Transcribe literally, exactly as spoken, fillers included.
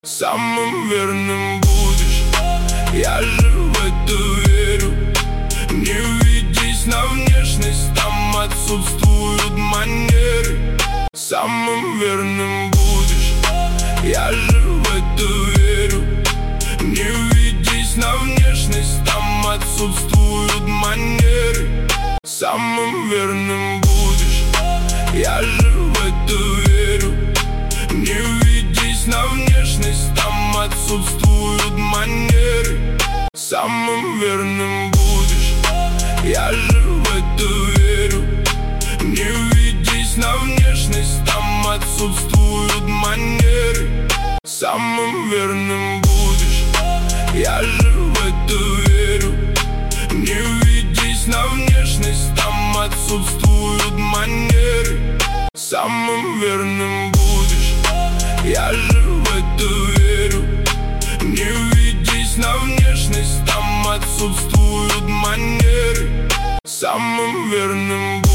Самым верным будешь, я же в это верю. Не ведись на внешность, там отсутствуют манеры. Самым верным будешь, я же в это верю. Не ведись на внешность, там отсутствуют манеры. Самым верным будешь, я же в это верю. Не ведись на внешность, там отсутствуют манеры. Самым верным будешь, я же в это верю. Не ведись на внешность, там отсутствуют манеры. Самым верным будешь, я же в это верю. Не ведись на внешность, там отсутствуют манеры. Самым верным будешь, я же в это верю. Не ведись на внешность, там отсутствуют манеры. Самым верным будешь.